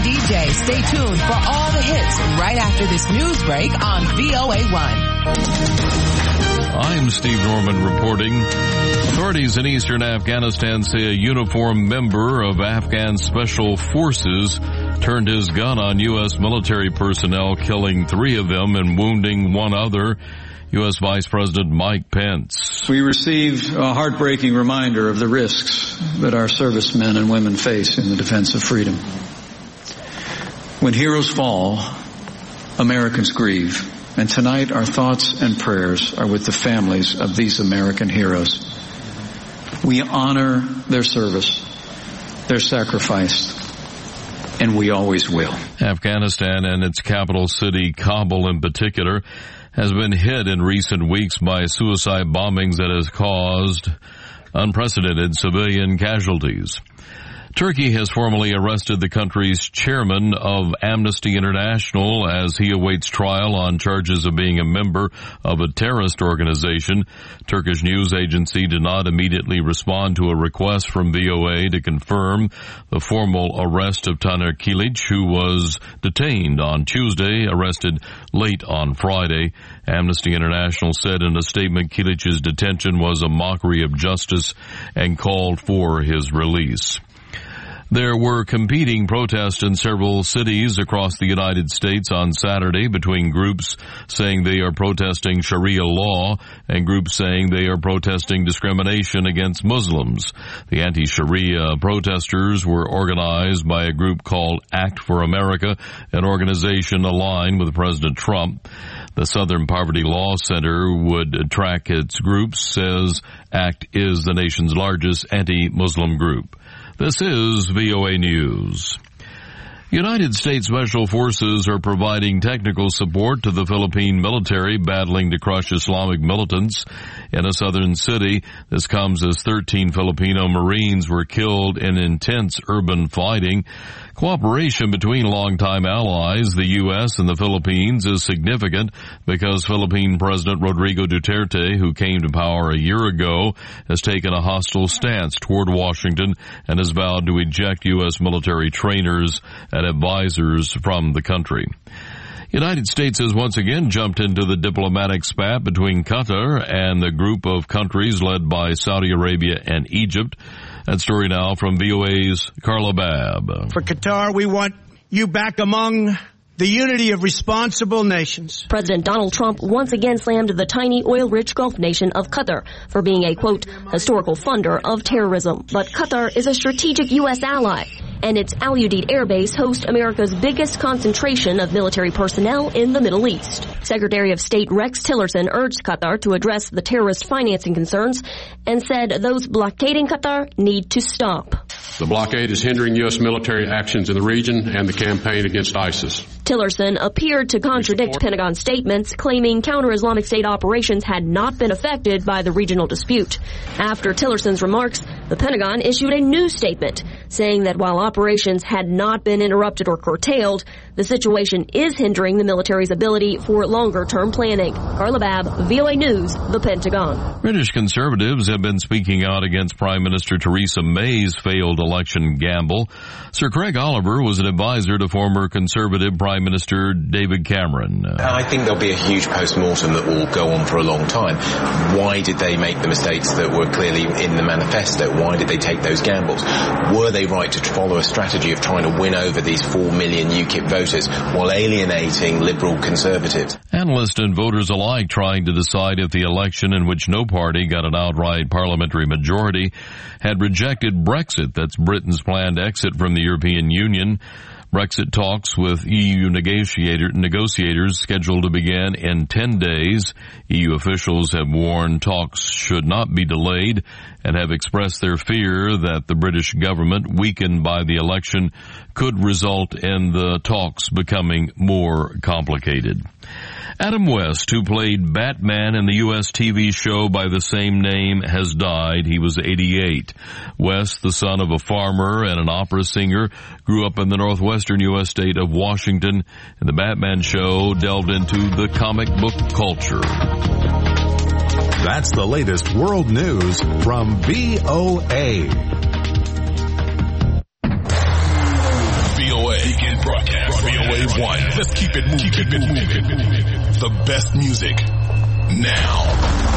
DJ. Stay tuned for all the hits right after this news break on VOA1. I'm Steve Norman reporting. Authorities in eastern Afghanistan say a uniformed member of Afghan Special Forces turned his gun on U.S. military personnel, killing 3 of them and wounding 1 other. U.S. Vice President Mike Pence. We received a heartbreaking reminder of the risks that our servicemen and women face in the defense of freedom. When heroes fall, Americans grieve. And tonight our thoughts and prayers are with the families of these American heroes. We honor their service, their sacrifice, and we always will. Afghanistan and its capital city, Kabul in particular, has been hit in recent weeks by suicide bombings that has caused unprecedented civilian casualties. Turkey has formally arrested the country's chairman of Amnesty International as he awaits trial on charges of being a member of a terrorist organization. Turkish news agency did not immediately respond to a request from VOA to confirm the formal arrest of Taner Kilic, who was detained on Tuesday, arrested late on Friday. Amnesty International said in a statement Kilic's detention was a mockery of justice and called for his release. There were competing protests in several cities across the United States on Saturday between groups saying they are protesting Sharia law and groups saying they are protesting discrimination against Muslims. The anti-Sharia protesters were organized by a group called Act for America, an organization aligned with President Trump. The Southern Poverty Law Center would track its groups, says ACT is the nation's largest anti-Muslim group. This is VOA News. United States Special Forces are providing technical support to the Philippine military battling to crush Islamic militants in a southern city. This comes as 13 Filipino Marines were killed in intense urban fighting. Cooperation between longtime allies, the U.S. and the Philippines, is significant because Philippine President Rodrigo Duterte, who came to power a year ago, has taken a hostile stance toward Washington and has vowed to eject U.S. military trainers and advisors from the country. United States has once again jumped into the diplomatic spat between Qatar and the group of countries led by Saudi Arabia and Egypt. That story now from VOA's Carla Babb. For Qatar, we want you back among the unity of responsible nations. President Donald Trump once again slammed the tiny oil-rich Gulf nation of Qatar for being a, quote, historical funder of terrorism. But Qatar is a strategic U.S. ally, and its Al Udeid Air Base hosts America's biggest concentration of military personnel in the Middle East. Secretary of State Rex Tillerson urged Qatar to address the terrorist financing concerns and said those blockading Qatar need to stop. The blockade is hindering U.S. military actions in the region and the campaign against ISIS. Tillerson appeared to contradict Pentagon statements, claiming counter-Islamic State operations had not been affected by the regional dispute. After Tillerson's remarks, the Pentagon issued a new statement, saying that while operations had not been interrupted or curtailed, the situation is hindering the military's ability for longer-term planning. Carla Babb, VOA News, the Pentagon. British Conservatives have been speaking out against Prime Minister Theresa May's failed election gamble. Sir Craig Oliver was an advisor to former Conservative Prime Minister David Cameron. I think there'll be a huge post-mortem that will go on for a long time. Why did they make the mistakes that were clearly in the manifesto? Why did they take those gambles? Were they right to follow a strategy of trying to win over these 4 million UKIP voters while alienating Liberal Conservatives? Analysts and voters alike trying to decide if the election in which no party got an outright parliamentary majority had rejected Brexit, that's Britain's planned exit from the European Union. Brexit talks with EU negotiators scheduled to begin in 10 days. EU officials have warned talks should not be delayed and have expressed their fear that the British government, weakened by the election, could result in the talks becoming more complicated. Adam West, who played Batman in the U.S. TV show by the same name, has died. He was 88. West, the son of a farmer and an opera singer, grew up in the northwestern U.S. state of Washington, and the Batman show delved into the comic book culture. That's the latest world news from VOA. VOA begins VOA1. Let's keep it moving. The best music now.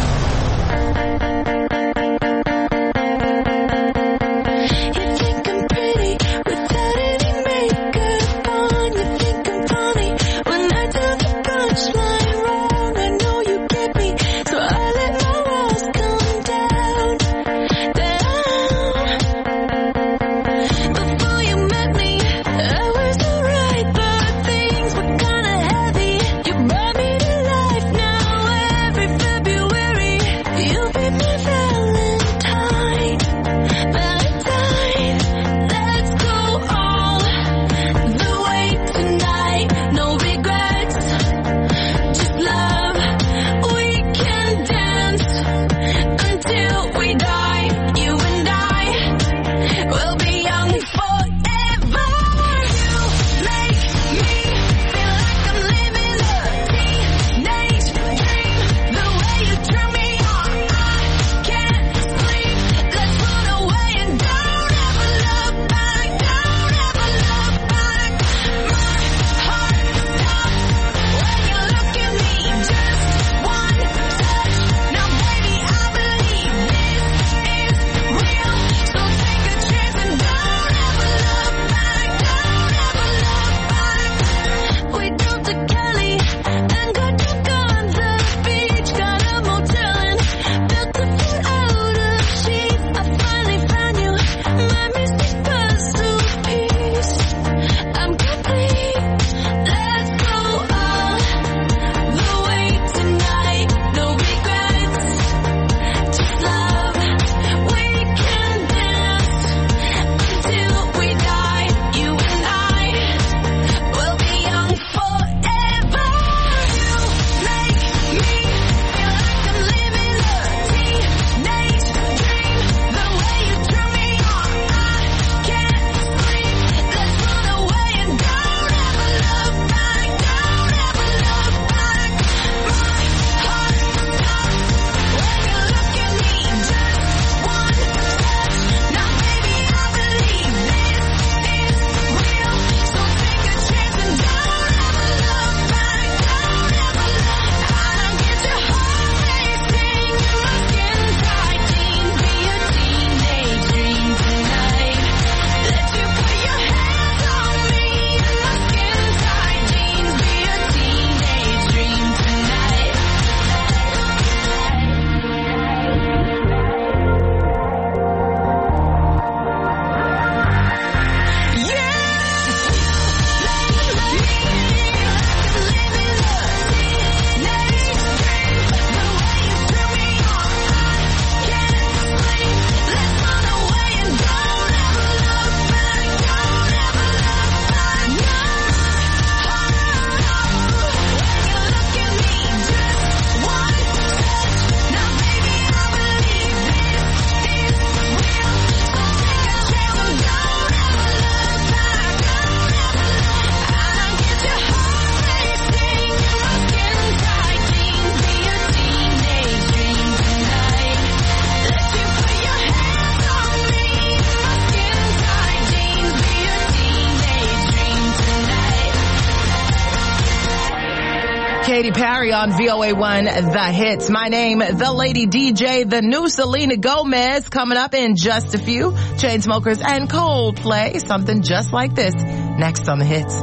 Katy Perry on VOA1 The Hits. My name, the Lady DJ, the new Selena Gomez, coming up in just a few. Chainsmokers and Coldplay, something just like this, next on The Hits.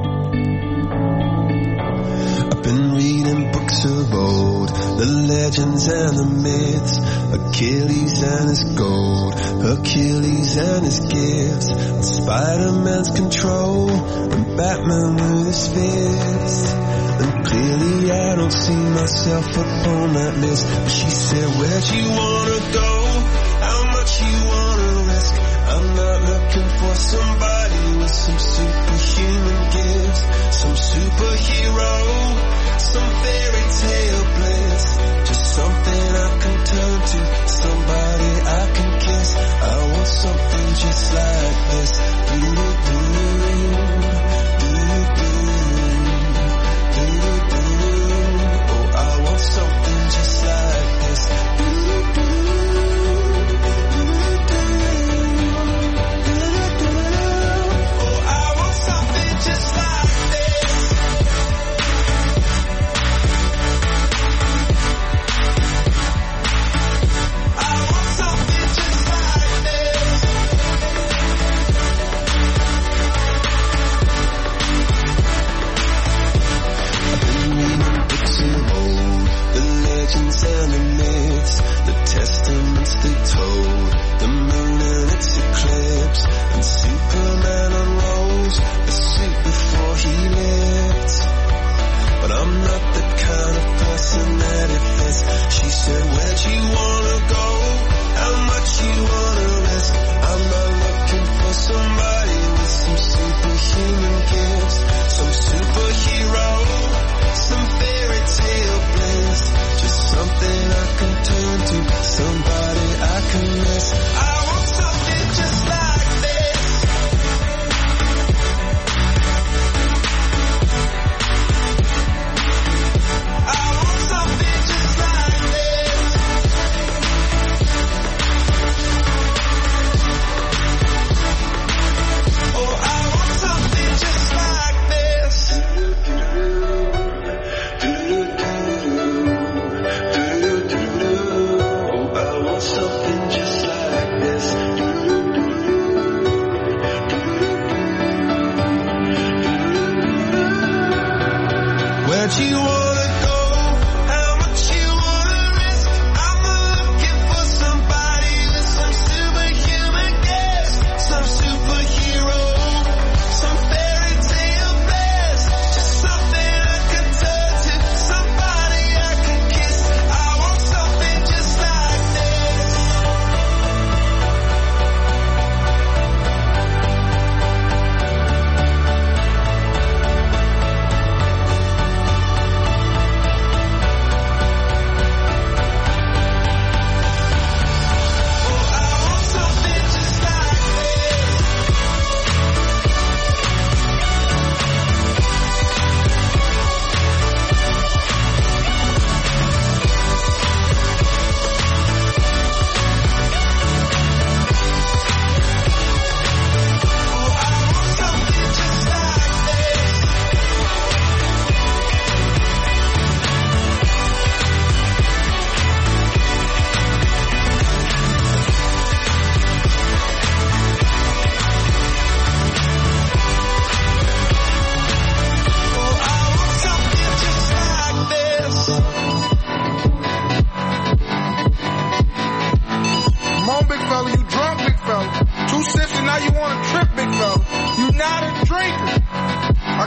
I've been reading books of old, the legends and the myths, Achilles and his gold, Hercules and his gifts, Spider-Man's control, and Batman with his fists. And clearly I don't see myself up on that list. But she said, where'd you wanna go? How much you wanna risk? I'm not looking for somebody with some superhuman gifts, some superhero, some fairy tale bliss, just something I can turn to, somebody I can kiss. I want something just like this. Something just like this. Oh, I want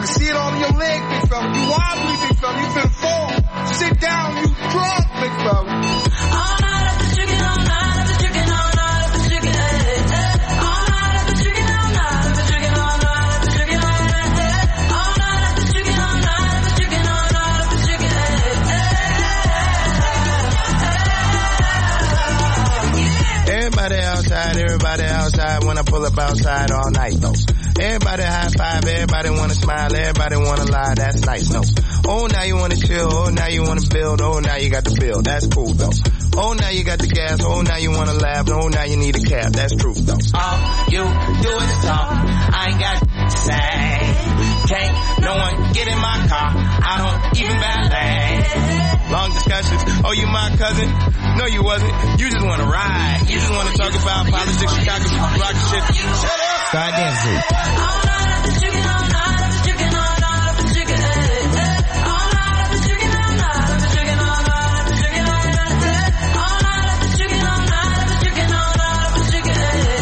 can see it all in your leg, big fella. You wobbly, big fella. You finna fall. Sit down, you drunk, big fella. All night I've been drinking, all night I've been drinking, all night I've been drinking, all night I've been drinking, all night I've been drinking, all night I've been drinking, all night I've been drinking, all night I've been drinking, all night I've been drinking. Everybody outside when I pull up outside all night though. Everybody high five, everybody wanna smile, everybody wanna lie, that's nice, no. Oh, now you wanna chill, oh, now you wanna build, oh, now you got the bill, that's cool though. Oh, now you got the gas, oh, now you wanna laugh, oh, now you need a cab, that's true though. All you do is talk, I ain't got to say. Can't no one get in my car, I don't even valet. Long discussions, oh, you my cousin? No, you wasn't, you just wanna ride, you just wanna talk about politics, Chicago, rock shit. Shut up! Start dancing. All night I've been drinking, all night I've been drinking, all night I've been drinking, all night I've been drinking, all night I've been drinking, all night I've been drinking, all night I've been drinking, all night I've been drinking, all night I've been drinking.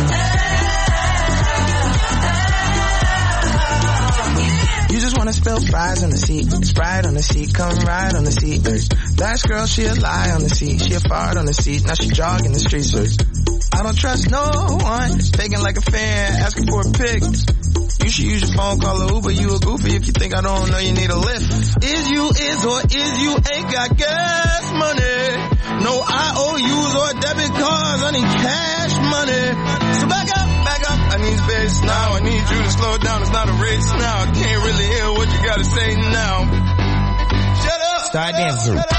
You just wanna spill fries on the seat, Sprite on the seat, come ride on the seat. Last girl, she a lie on the seat, she a fart on the seat, now she jogging the streets. I don't trust no one, faking like a fan, asking for a pic. You should use your phone, call a Uber, you a goofy if you think I don't know you need a lift. Is you is or is you ain't got gas money. No IOUs or debit cards, I need cash money. So back up, I need space now, I need you to slow down, it's not a race now. I can't really hear what you gotta say now. Shut up! Start dancing. Shut up.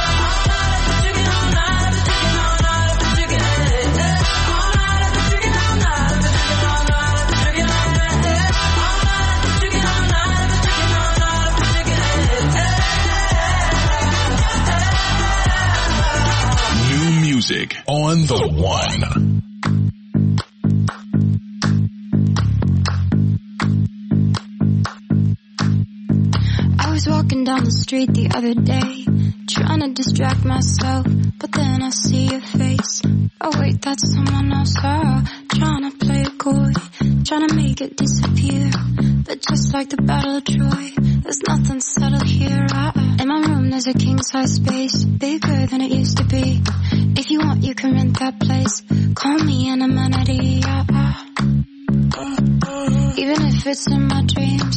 Music on the one. I was walking down the street the other day, trying to distract myself, but then I see your face. Oh wait, that's someone else. Trying to play it coy, trying to make it disappear. But just like the Battle of Troy, there's nothing settled here. In my room there's a king-size space, bigger than it used to be. If you want, you can rent that place. Call me an amenity. Even if it's in my dreams.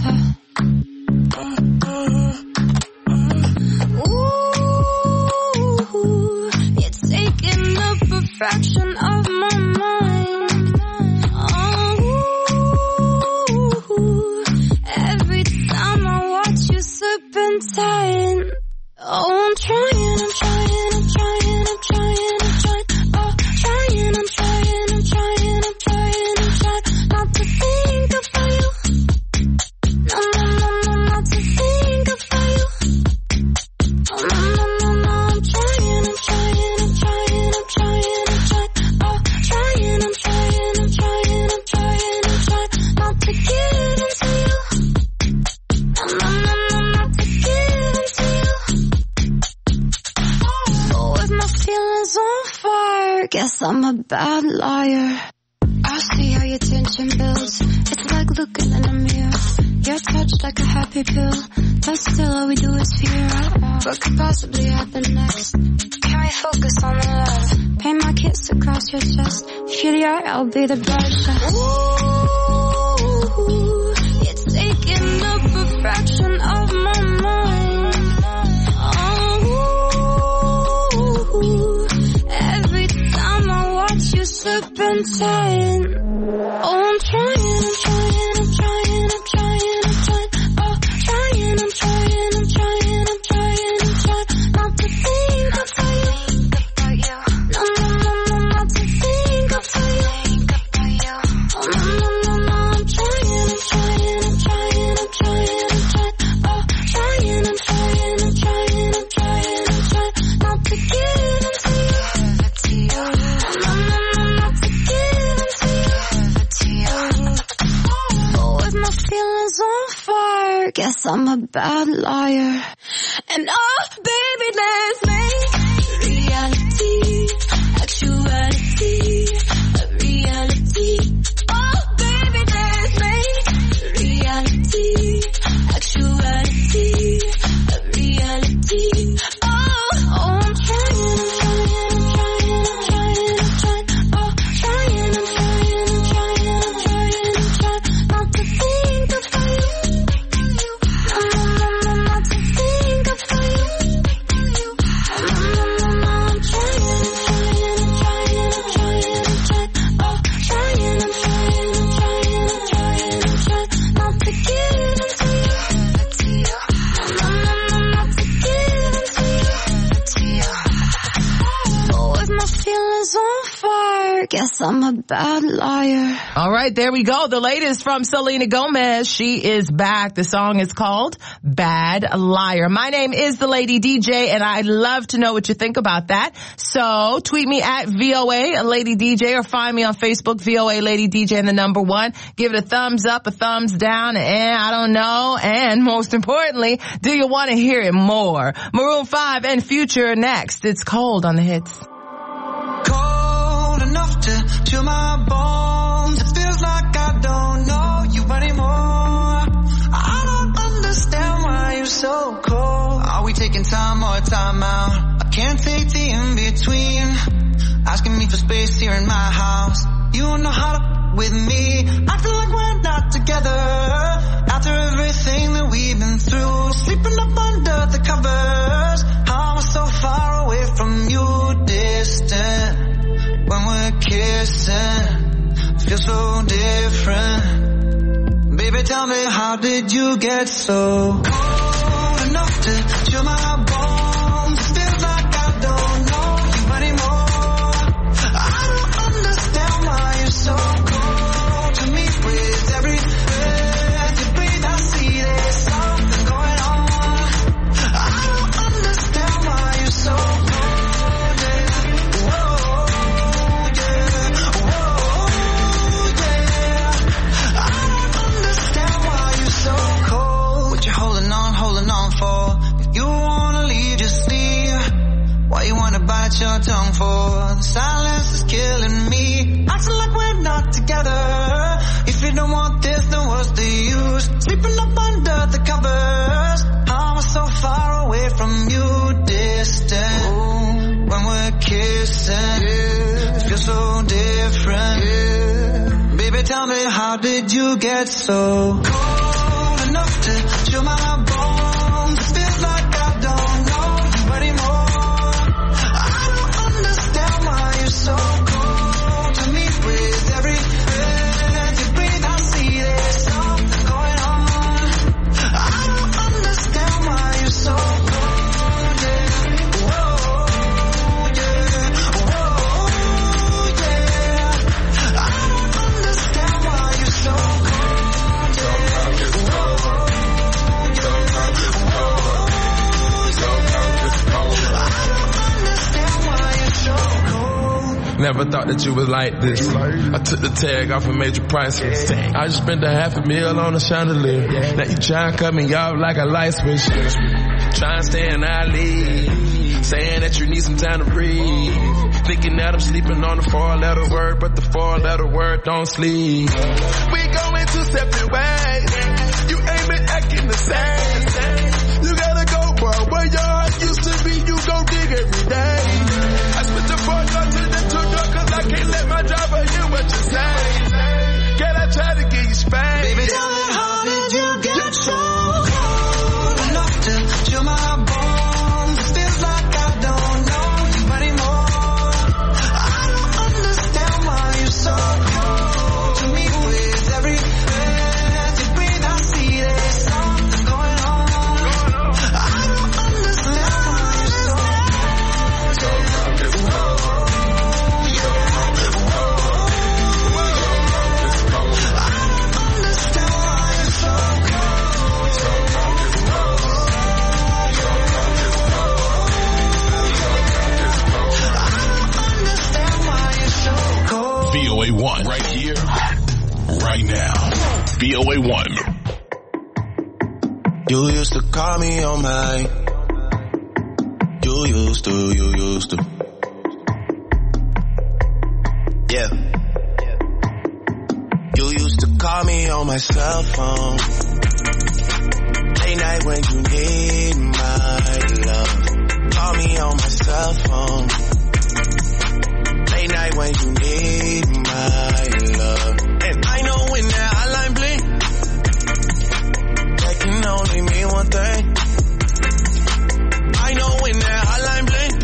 Ooh, you're taking up a fraction of my mind. Oh, every time I watch you serpentine. Oh, I'm trying. Oh, I'm trying not to think of you. No, not to think of you. Oh, no, I'm trying. Oh, trying not to give into you. No, not to give into you. Oh, with my feelings on fire, guess I'm a bad liar. I see how your tension builds. It's like looking in a mirror. You're touched like a happy pill, but still all we do is fear. What could possibly happen next? Can we focus on the love? Paint my kiss across your chest. Feel the art, I'll be the brush. Ooh, it's taking up a fraction of my mind. Oh, every time I watch you serpentine. Oh, I'm trying. Oh, trying not to think of you. No, not to think of you. Oh, no, I'm trying. Oh, trying not to give into you. No, not to give into you. Oh, with my feelings on fire, guess I'm a bad liar. And oh, baby, let's make reality, actuality, a reality. Oh, baby, let's make reality, actuality. I'm a bad liar. All right, there we go. The latest from Selena Gomez. She is back. The song is called Bad Liar. My name is the Lady DJ, and I'd love to know what you think about that. So tweet me at VOA Lady DJ, or find me on Facebook, VOA Lady DJ and the number 1. Give it a thumbs up, a thumbs down, and I don't know. And most importantly, do you want to hear it more? Maroon 5 and Future next. It's Cold on the Hits. Cold enough to chill my bones. It feels like I don't know you anymore. I don't understand why you're so cold. Are we taking time or time out? I can't take the in-between. Asking me for space here in my house. You don't know how to with me. I feel like we're not together. After everything that we've been through, sleeping up under the covers. I was so far away from you, distant. When we're kissing, feels so different. Baby, tell me, how did you get so cold enough to chill my bones? It feels like I don't know you anymore. I don't understand why you're so cold to me. With every breath you breathe, I see there's something going on. I don't understand why you're so cold. Bite your tongue for the silence is killing me. Acting like we're not together. If you don't want this, then what's the use? Sleeping up under the covers. I was so far away from you, distant. Ooh, when we're kissing, it feels so different. Baby, tell me, how did you get so cold enough to chill my bones? It feels like I don't know you anymore. So cold to me. With every breath you breathe, I see there's something going on. I don't understand why you're so cold. Yeah. Whoa, yeah. Whoa, yeah. I don't understand why you're so cold. Yeah. Whoa, yeah. Whoa, yeah. I don't understand why you're so cold. Never thought that you was like this. I took the tag off and made you priceless. I just spent $500,000 on a chandelier. Now you try and cut me off like a light switch. Try and stay in our league. Saying that you need some time to breathe. Thinking that I'm sleeping on the 4-letter word, but the 4-letter word don't sleep. We going 2 separate ways. You ain't been acting the same. You gotta go, bro. Where your heart used to be, you go dig every day. I switch the 4 to the 2-door, cause I can't let my driver hear what you say. Can I try to get you spanked? Baby, tell me, how did you get so cold enough to chill my bones? It feels like I don't know you anymore. I don't understand why you're so cold to me. With every breath you breathe, I see there's something going on. I don't understand why you're so cold. VOA1 right here, right now. VOA1. You used to call me on my. You used to. Yeah. You used to call me on my cell phone. Late night when you need my love. Call me on my cell phone. Late night when you need my love. And I know when that hotline blink, that can only mean one thing. I know when that hotline blink,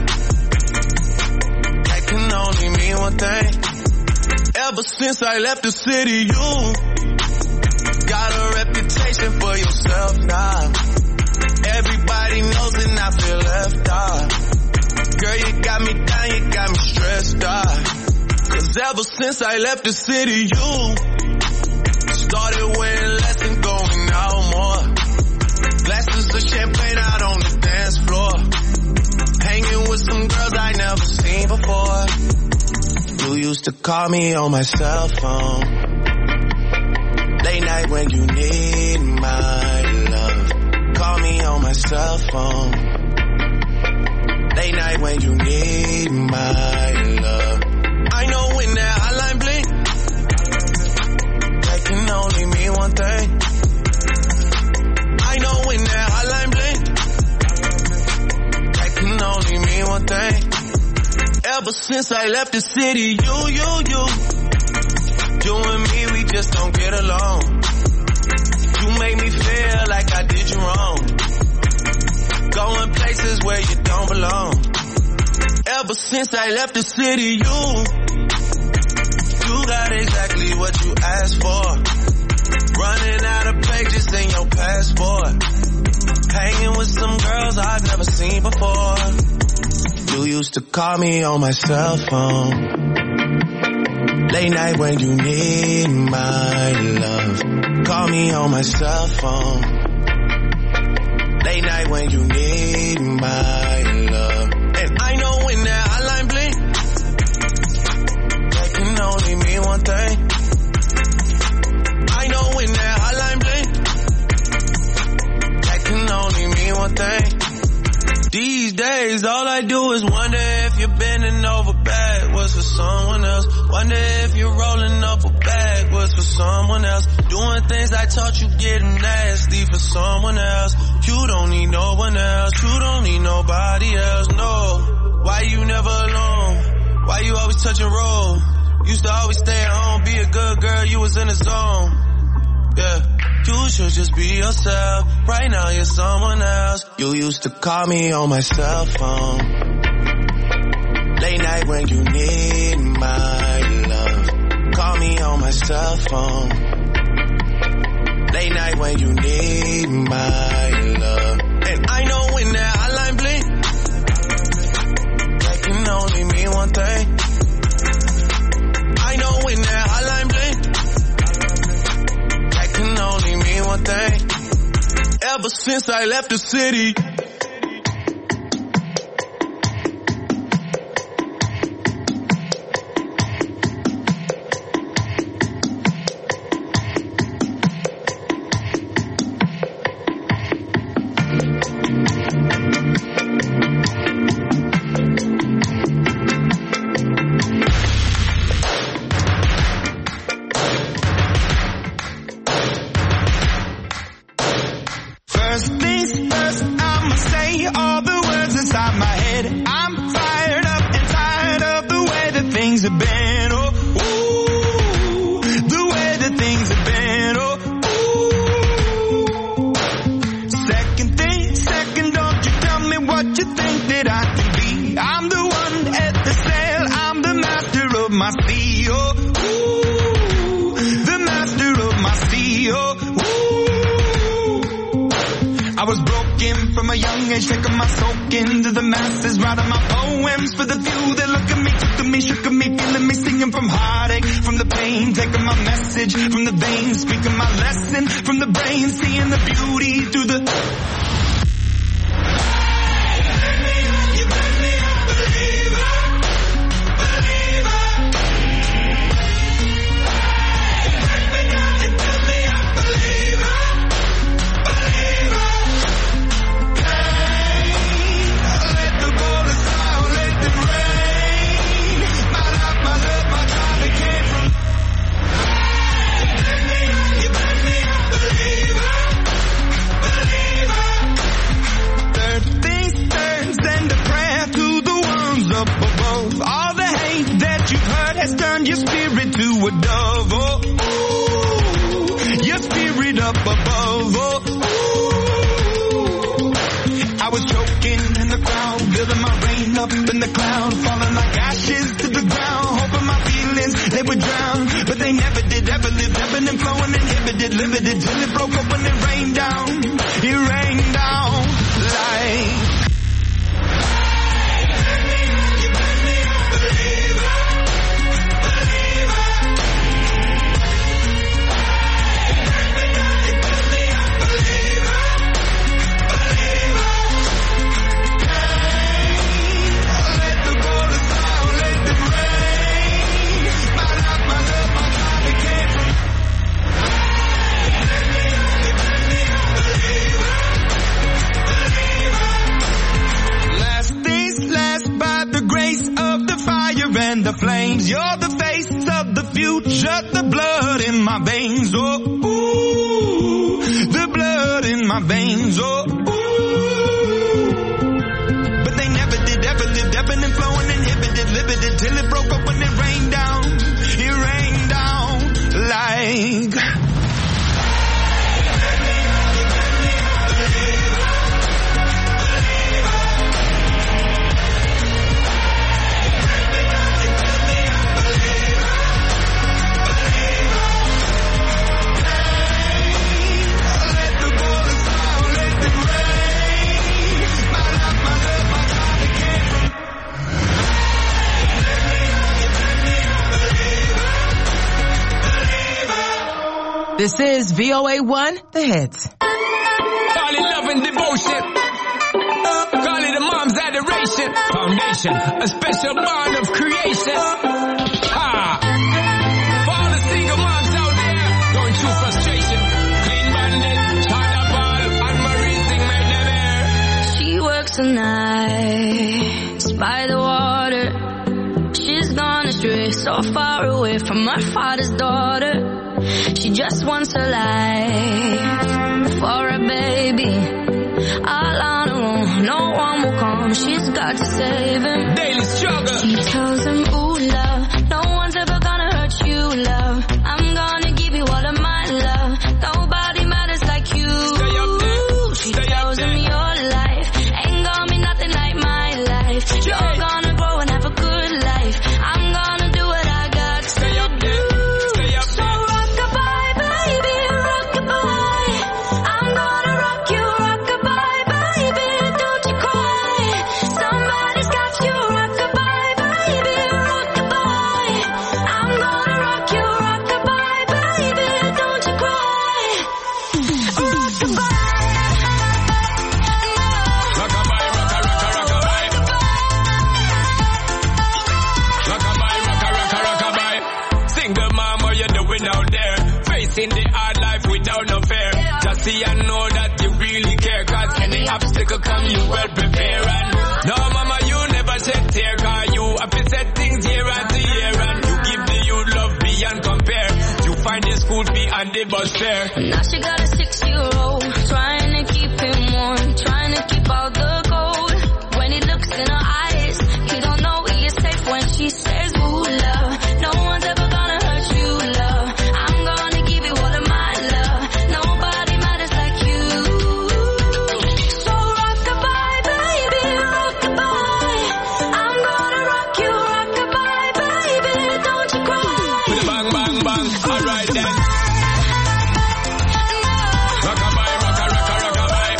that can only mean one thing. Ever since I left the city, you got a reputation for yourself now. Everybody knows and I feel left out. Girl, you got me down, you got me stressed out. Cause 'Cause ever since I left the city, you started wearing less and going out more. Glasses of champagne out on the dance floor. Hanging with some girls I never seen before. You used to call me on my cell phone. Late night when you need my love. Call me on my cell phone. Late night when you need my love. I know when that hotline blink, that can only mean one thing. I know when that hotline blink, that can only mean one thing. Ever since I left the city, you and me, we just don't get along. You make me feel like I did you wrong. Going places where you don't belong. Ever since I left the city, you got exactly what you asked for. Running out of pages in your passport. Hanging with some girls I've never seen before. You used to call me on my cell phone. Late night when you need my love. Call me on my cell phone. Late night when you need my love. And I know when that hotline blink, that can only mean one thing. I know when that hotline blink, that can only mean one thing. These days, all I do is wonder if you're bending over backwards for someone else. Wonder if you're rolling up a backwards for someone else. Doing things I taught you getting nasty for someone else. You don't need no one else. You don't need nobody else, no. Why you never alone? Why you always touch and roll? Used to always stay at home, be a good girl, you was in the zone. Yeah. You should just be yourself. Right now you're someone else. You used to call me on my cell phone. Late night when you need my love. Call me on my cell phone. Late night when you need my love. And I know when that hotline blink, that can only mean one thing. I know when that hotline blink, can only mean one thing. Ever since I left the city, from the veins, speaking my lesson from the brain, seeing the beauty through the limited till it broke up when it rained down. It rained down like you shut the blood in my veins, oh, ooh, the blood in my veins, oh, ooh. But they never did, ever lived, ebbing and flowing, inhibited, limited, till it broke up when it rained down like... This is VOA1, The Hits. Call it love and devotion. Call it a mom's adoration. Foundation, a special bond of creation. Ah. For all the single moms out there going through frustration. Clean Bandit, China Ball, and Marie sing my name. She works the nights by the water. She's gone astray, so far away from her father's daughter. She just wants a life for a baby. All on her own, no one will come. She's got to save him. Daily struggle. She tells him, ooh, love, no one's ever gonna hurt you, love. I'm gonna give you all of my love. Nobody matters like you. Stay up there. She tells him your life ain't gonna be nothing like my life. You're gonna grow and have a good life. I'm gonna do what I got to Stay up there. Stay up there. In the hard life without no fear. Just see and know that you really care. Cause any obstacle come, you well prepare. And no, mama, you never shed tear. Cause you have to set things year after year. And you give the youth love beyond compare. You find the school fee and the bus fare. Now she got a 6-year-old, trying to keep him warm, trying to keep out the cold. When he looks in her eyes, he don't know he is safe when she says, ooh, love, no one's ever gonna hurt you, love. I'm gonna give you all of my love. Nobody matters like you. So rock-a-bye, baby, rock-a-bye. I'm gonna rock you, rock-a-bye, baby, don't you cry. With a bang, bang, bang, alright then. Rock-a-bye, rock-a-rock-a, rock-a-bye.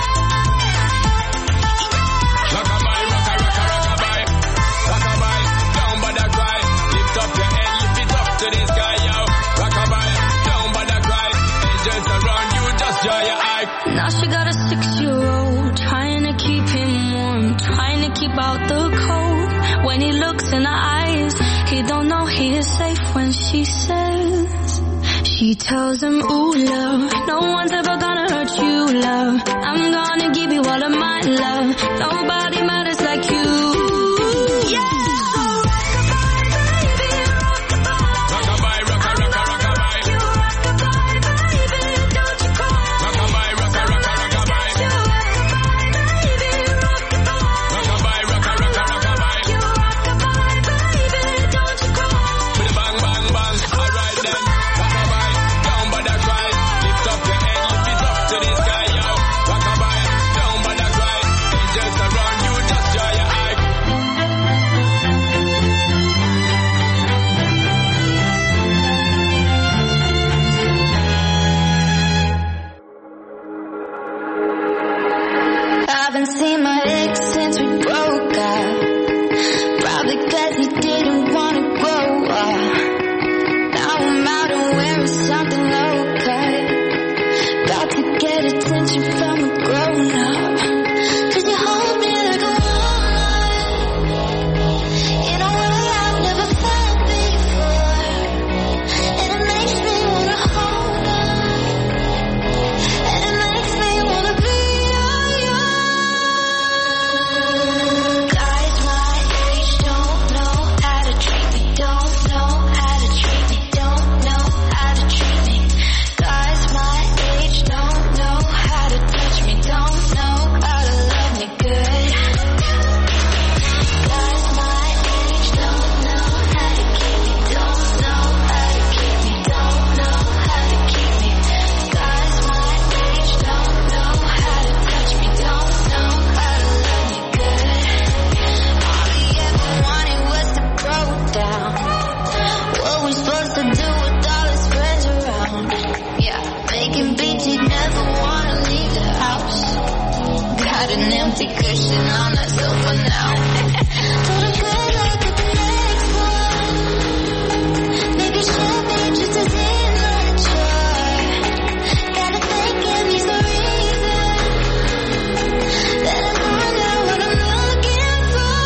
Rock-a-bye, rock-a-rock-a, rock-a-bye. Rock-a-bye, down by the cry. Lift up your head, lift it up to the sky, yo. Rock-a-bye, down by the cry. Angels around you, just draw your eye. Now she got a 6-year-old, trying to keep him warm, trying to keep out the cold. When he looks in her eyes, he don't know he is safe when she says, she tells him, ooh, love, no one's ever gonna hurt you, love. I'm gonna give you all of my love. Nobody matters like you. Yeah! Rock-a-bye, rock-a-rock-a, rock-a-bye. Rock-a-bye, rock-a-rock-a, rock-a-bye. Rock-a-bye, rock-a-rock-a, rock-a-bye. With a bang, bang, bang, alright then. Rock-a-bye, down by the cry. Lift up bleach, he'd never wanna leave the house. Got an empty cushion on that sofa now. Told him good luck at the next one. Maybe champagne just as immature. Gotta thank him, he's the reason that I found out what I'm looking for.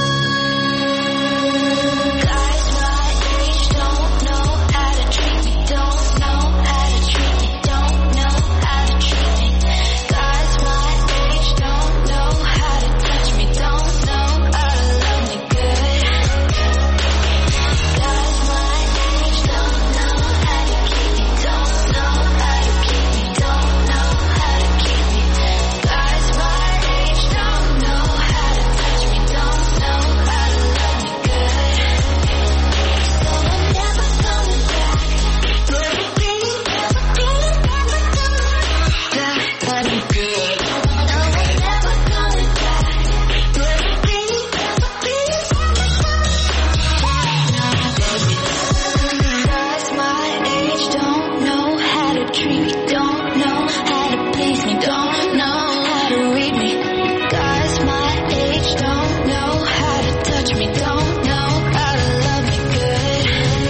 Guys my age don't know how to treat me, don't know how to treat me, don't know how to treat me. Guys my age don't know how to touch me, don't know how to love me good. Guys my age don't know how to keep me, don't know how to keep me, don't know how to keep me. Guys my age don't know how to touch me, don't know how to love me good. So I'm never coming back. But I'm good. No, I'm never coming back. But I'm Guys my age don't know how to treat me, don't know how to please me, don't know how to read me. Guys my age don't know how to touch me, don't know how to love me good.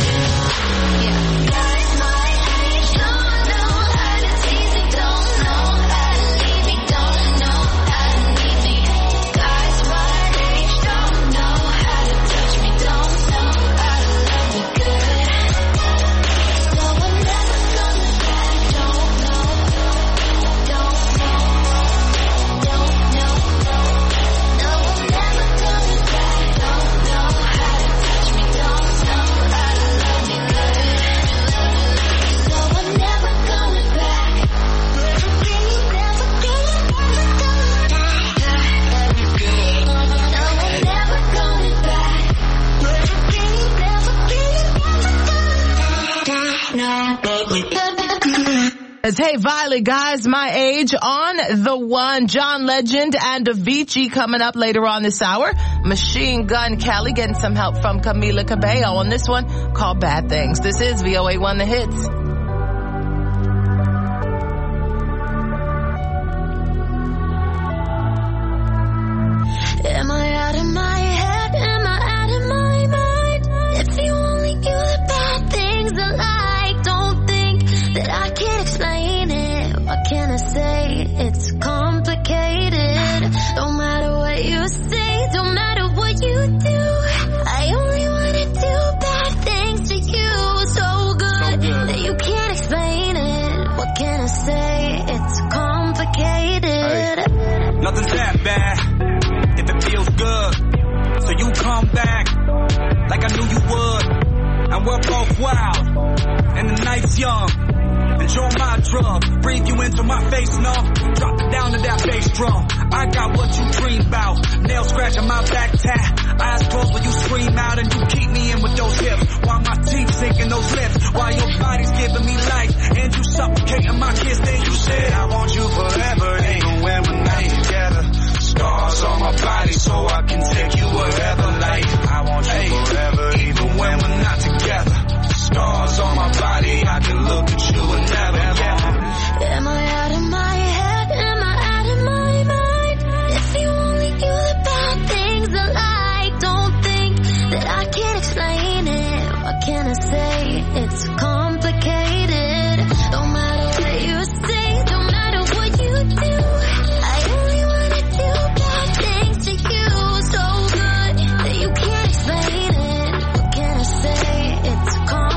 Guys my age don't know how to tease me, don't know how to leave me, don't know how to need me. Guys my age don't know how to touch me, don't know how to love me good. So I'm never coming back, don't know, don't know, don't know. No, I'm never coming back, don't know how to touch me, don't know how to love me good. So I'm never coming back, but I'm never coming back. It's Hey Viley, guys, my age on the one. John Legend and Avicii coming up later on this hour. Machine Gun Kelly getting some help from Camila Cabello on this one called Bad Things. This is VOA1 The Hits. Am I out of my head? Am I out of my mind? If you only knew the bad things I like, don't think that I can explain it. What can I say? It's complicated. Don't matter what you say, don't matter what you do. I only wanna do bad things to you, so good that you can't explain it. What can I say? It's complicated. Nothing's that bad if it feels good. So you come back like I knew you would. And we're both wild and the night's young. Enjoy my drug, breathe you into my face, no. Drop it down to that bass drum. I got what you dream about. Nail scratching my back tat. Eyes closed when you scream out and you keep me in with those hips. While my teeth sinking those lips. While your body's giving me life and you suffocating my kiss. Then you said I want you forever, even when we're not together. Scars on my body so I can take you wherever. Like I want you forever, even when we're not together. Scars on my body, I can look at you and never get. Am I out of my head? Am I out of my mind? If you only knew the bad things I like, don't think that I can explain it. What can I say? It's complicated. Don't matter what you say, don't matter what you do. I only wanna do bad things to you, so good that you can't explain it. What can I say? It's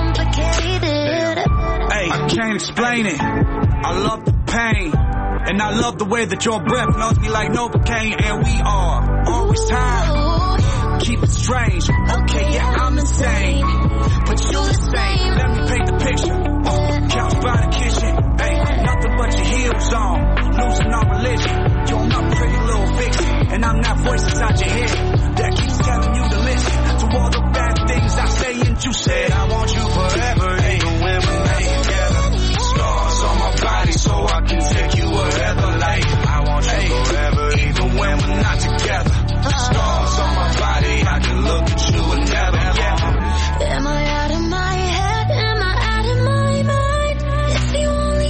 complicated. Hey, I can't explain it. I love the pain. And I love the way that your breath knows me like Novocaine. And we are always time. Keep it strange. Okay, yeah, I'm insane. But you the same. Let me paint the picture. Couch by the kitchen. Hey, nothing but your heels on. Losing our religion. You're my pretty little vixen. And I'm that voice inside your head that keeps telling you to listen to all the bad things I say. And you said I want you forever, even when we're not together. Scars on my body so I can take you wherever. Like I want you forever, even when we're not together. Scars on my body, I can look at you and never get. Am I out of my head? Am I out of my mind? If you only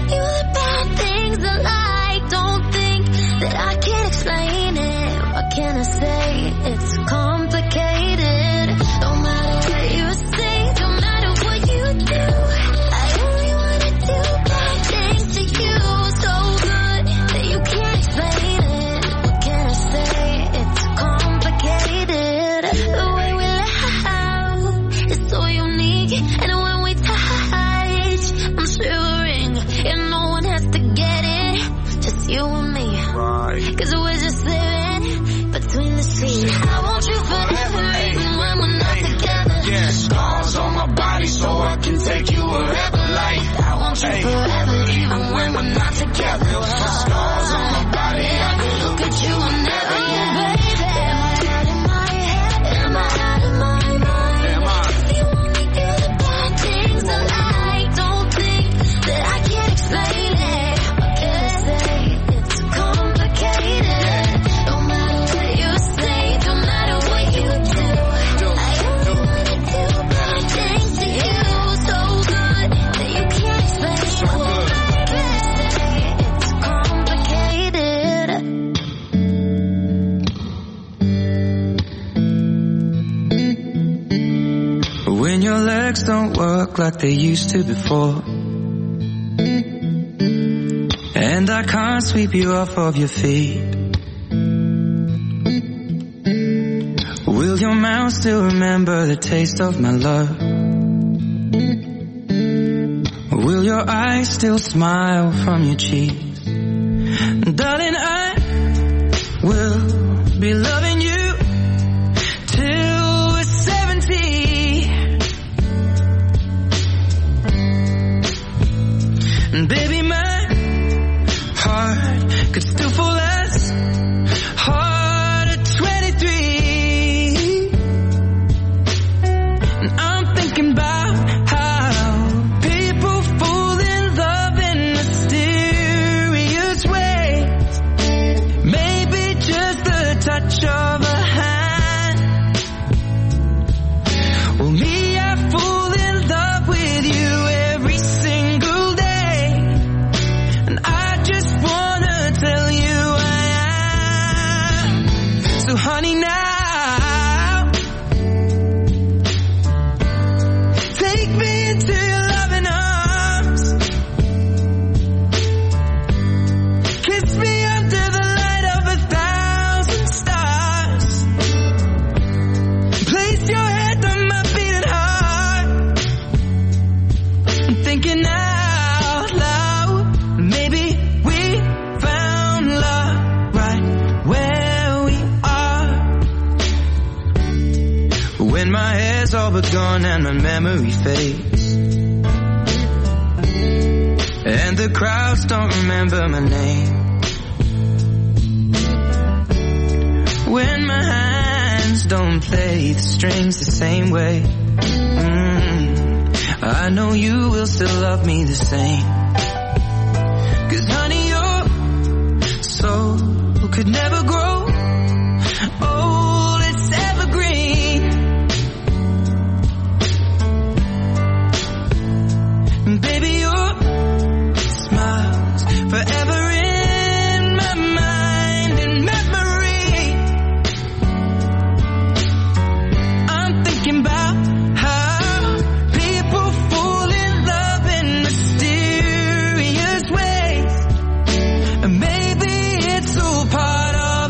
It's you and me. Right. Cause we're just living between the seas. I want you forever, even when we're not together. Yeah, scars on my body so I can take you wherever. Like, I want you forever, even when we're not together. Scars on my body, I can look at you whenever, yeah, baby. Am I out of my head? Am I out of my mind? Am I? If you only do the bad things that I don't think that I can't explain it. What can I say? It's complicated. No matter what you say, no matter what you do, I only wanna do bad things to you. So good that you can't explain. What can I say? It's complicated. When your legs don't work like they used to before, and I can't sweep you off of your feet, will your mouth still remember the taste of my love? Will your eyes still smile from your cheeks? Darling, I will be loving you till we're 70. And baby, my heart could still fall as hard at 23. And I'm thinking about how people fall in love in mysterious ways. Maybe just the touch of a hand. Well, me, I fall in love with you every single day. And I just wanna tell you I am. So honey, now take me into your loving arms. Kiss me under the light of 1,000 stars. Place your head on my beating heart. I'm thinking out loud, maybe we found love right where we are. When my hair's all but gone and my memory fades, and the crowds don't remember my name, when my hands don't play the strings the same way, I know you will still love me the same. 'Cause honey, your soul could never grow old, it's evergreen. And baby, your smile's forever in my mind and memory. I'm thinking about how people fall in love in mysterious ways. And maybe it's all part of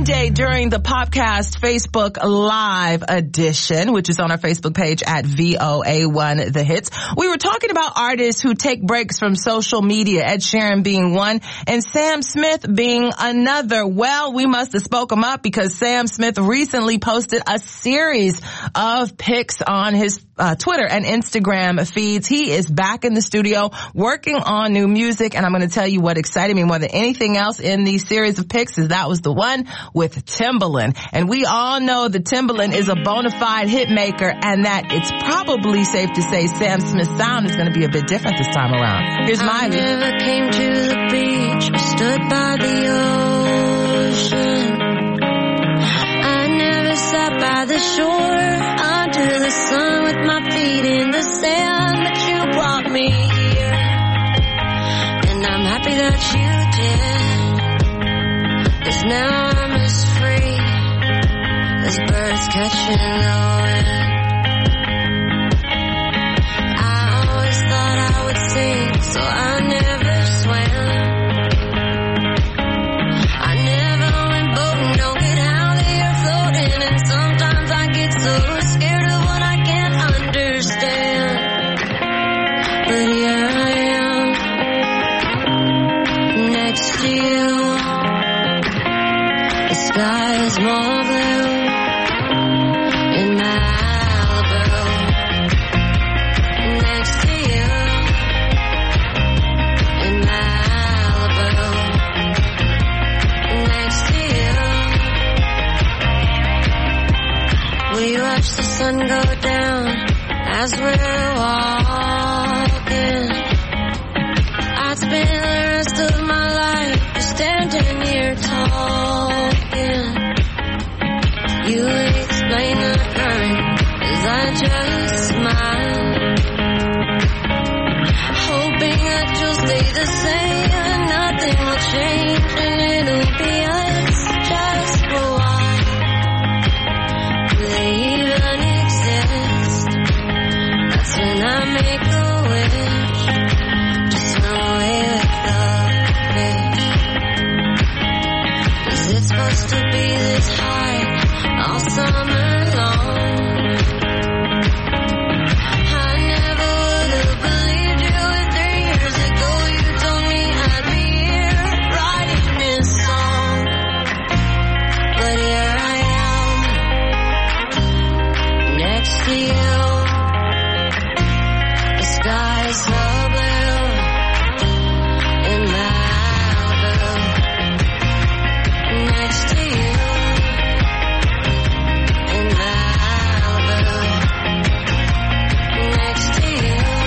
Monday during the Popcast Facebook Live edition, which is on our Facebook page at VOA1 The Hits. We were talking about artists who take breaks from social media, Ed Sheeran being one and Sam Smith being another. Well, we must have spoke him up because Sam Smith recently posted a series of pics on his Twitter and Instagram feeds. He is back in the studio working on new music, and I'm going to tell you what excited me more than anything else in these series of pics is that was the one with Timbaland. And we all know that Timbaland is a bona fide hit maker and that it's probably safe to say Sam Smith's sound is going to be a bit different this time around. Here's Miley. I never came to the beach or stood by the ocean. I never sat by the shore under the sun with my feet in the sand, but you brought me here, and I'm happy that you did, 'cause now I'm as free as birds catching the wind. I always thought I would sing, so I never swam. I never went boating, don't get out there floating, and sometimes I get so scared of what I can't understand. But here I am, next to you. The sky is more blue in Malibu. Next to you in Malibu. Next to you. We watch the sun go down as we're walking. I'd spend the rest of my life just standing here talking. You explain the current as I just smile, hoping that you'll stay the same and nothing will change and it'll be us just for a while. Do they even exist? That's when I make a wish, just run away with the fish. 'Cause it's supposed to be this high all summer long. I never would have believed you if 3 years ago you told me I'd be here writing this song. But here I am, next to you. The sky's so blue in Malibu. Next to you in Malibu. Next to you.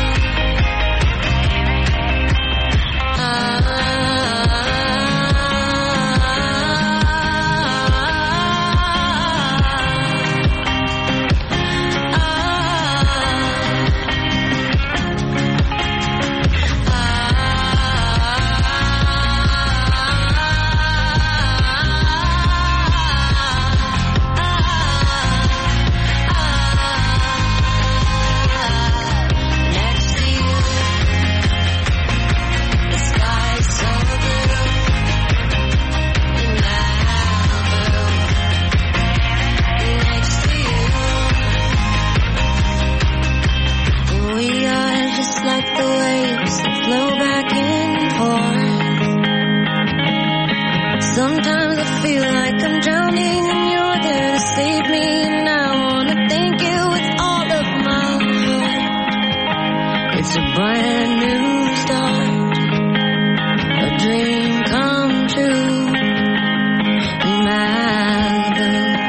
Sometimes I feel like I'm drowning and you're there to save me, and I wanna thank you with all of my heart. It's a brand new start, a dream come true in Malibu.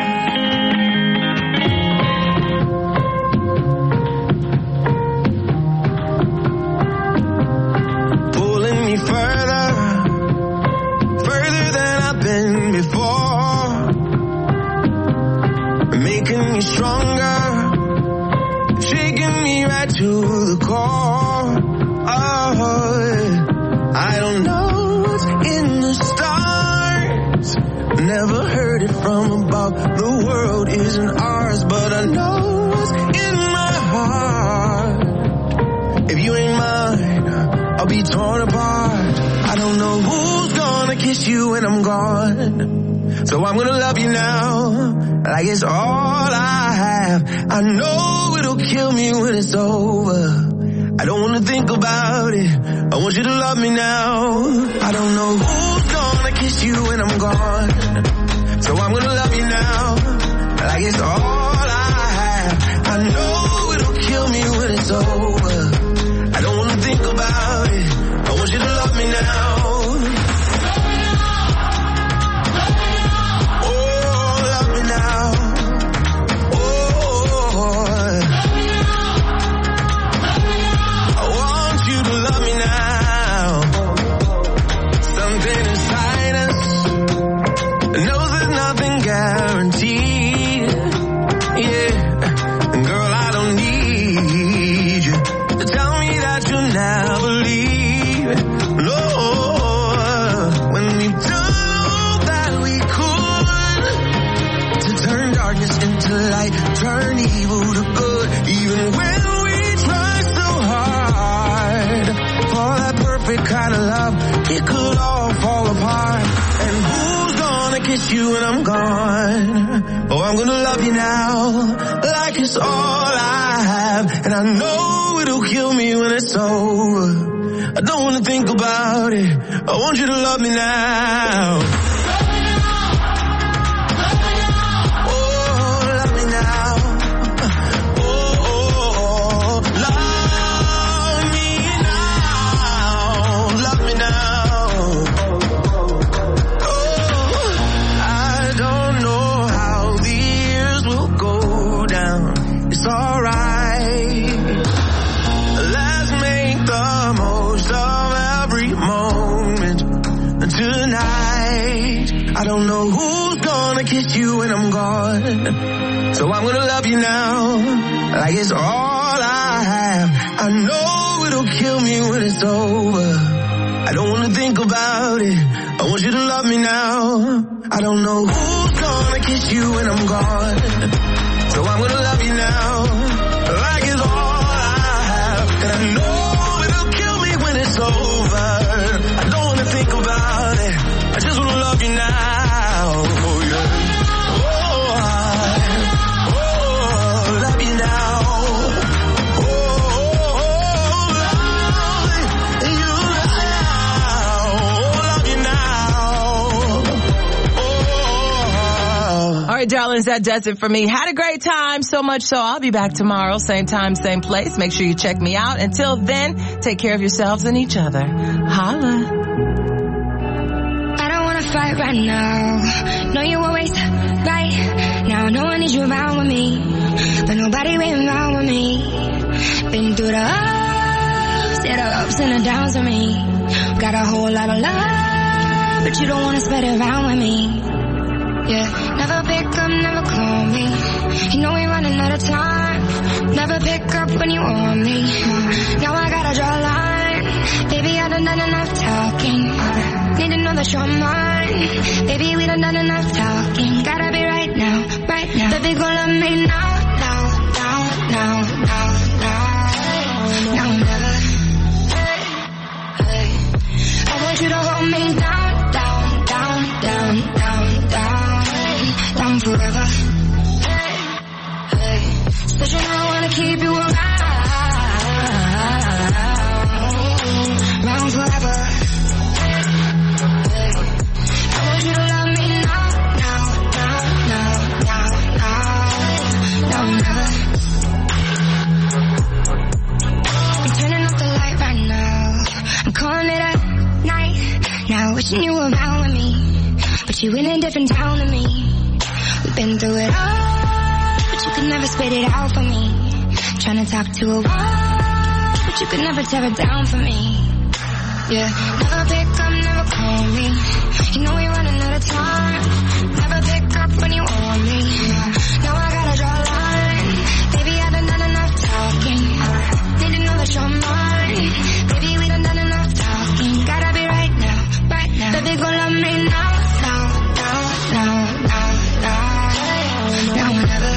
Pulling me further than I've been before, making me stronger, shaking me right to the core. Oh, I don't know what's in the stars, never heard it from above. The world isn't ours, but I know what's in my heart. If you ain't mine, I'll be torn apart. I don't know who's gonna kiss you when I'm gone, So I'm gonna love you now, like it's all I have. I know it'll kill me when it's over. I don't wanna think about it. I want you to love me now. I don't know who's gonna kiss you when I'm gone. So I'm gonna love you now, like it's all I have. I know it'll kill me when it's over. I don't wanna think about it. I want you to love me now. Turn evil to good, even when we try so hard for that perfect kind of love, it could all fall apart. And who's gonna kiss you when I'm gone? Oh, I'm gonna love you now, like it's all I have. And I know it'll kill me when it's over. I don't wanna think about it. I want you to love me now. I don't know who's gonna kiss you when I'm gone. So I'm gonna love you now, like it's all I have. I know it'll kill me when it's over. I don't wanna think about it. I want you to love me now. I don't know who's gonna kiss you when I'm gone. So I'm gonna love you now, like it's all I have. And I know it'll kill me when it's over. I don't wanna think about it. I just wanna love you now. Oh, yeah. Love you now. Love you now. All right, darlings, that does it for me. Had a great time, so much so I'll be back tomorrow, same time, same place. Make sure you check me out. Until then, take care of yourselves and each other. Holla. Fight right now. Know you always right now. No one needs you around with me, but nobody waiting around with me. Been through the ups and the downs with me. Got a whole lot of love, but you don't wanna spread it around with me. Yeah, never pick up, never call me. You know we running out of time. Never pick up when you want me. Now I gotta draw a line. Baby, I done enough talking. Need to know that you're mine. Baby, we done enough talking. Gotta be right now, right now. Baby, gon' love me now, now, now, now, now, now. Now or never. Hey. I want you to hold me down, down, down, down, down, down, down forever. Hey. But you know I wanna keep you around forever. You love me now, now, now, now, now, now, never. I'm turning off the light right now. I'm calling it a night. Now wishing you were around with me, but you in a different town than me. We've been through it all, but you could never spit it out for me. Trying to talk to a wall, but you could never tear it down for me. Yeah, never pick up, never call me. You know we running out of time. Never pick up when you want me. Now I gotta draw a line. Baby, I done enough talking. Need to know that you're mine. Baby, we done enough talking. Gotta be right now, right now. Baby, gon' love me now, now, now, now, now, now, now or never.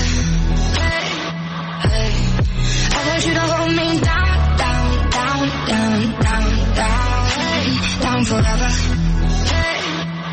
Hey, I want you to hold me down, down, down, down, down, down, down forever.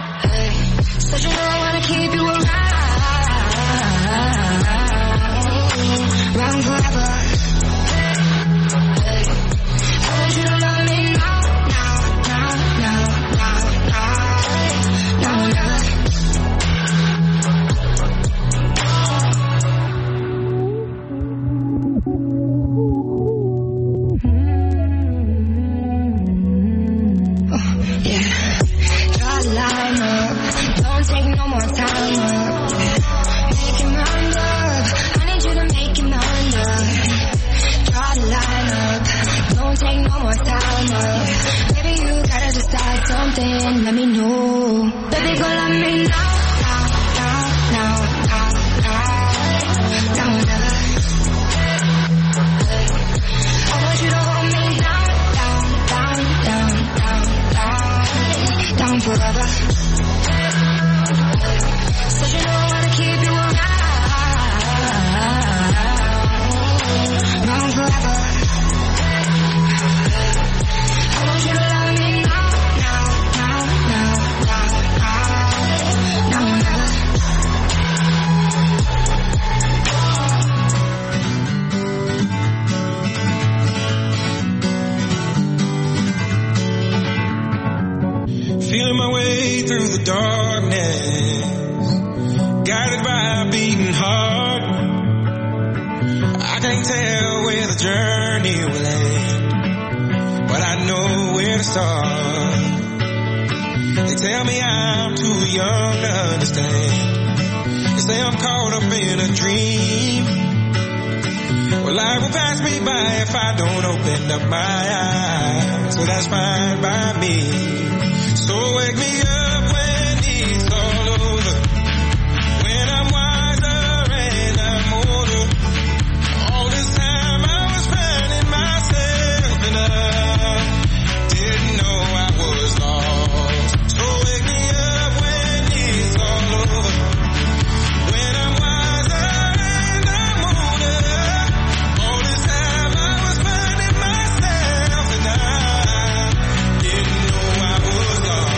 through the darkness, guided by a beating heart. I can't tell where the journey will end, but I know where to start. They tell me I'm too young to understand. They say I'm caught up in a dream. Well, life will pass me by if I don't open up my eyes. So that's fine by me. So wake me up when it's all over, when I'm wiser and I'm older. All this time I was finding myself and I didn't know I was lost. So wake me up when it's all over, when I'm wiser and I'm older. All this time I was finding myself and I didn't know I was lost.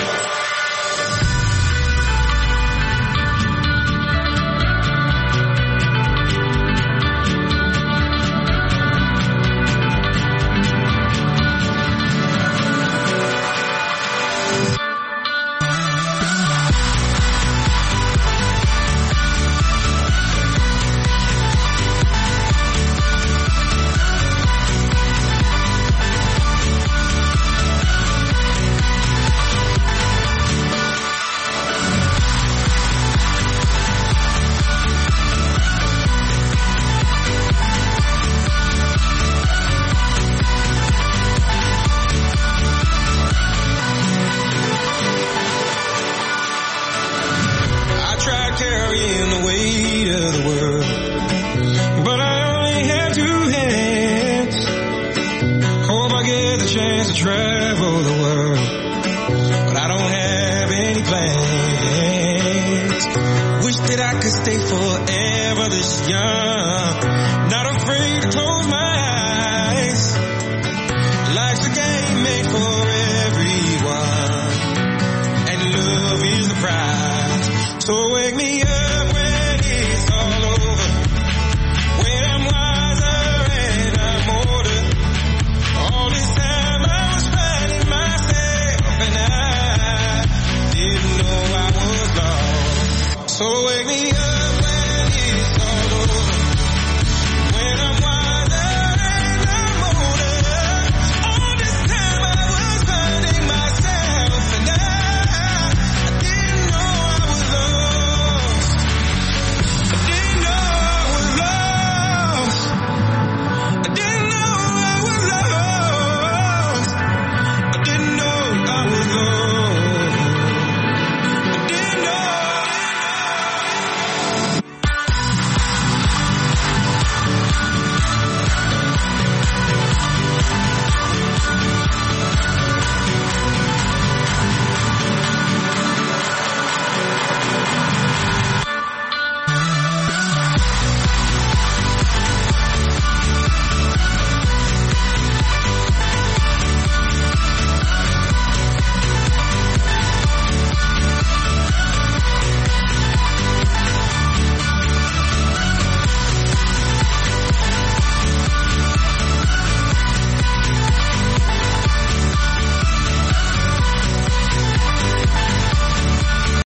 Carrying the weight of the world, but I only have two hands. Hope I get the chance to travel the world, but I don't have any plans. Wish that I could stay forever this young, not afraid to close my eyes. Life's a game made for everyone, and love is the prize. So wake me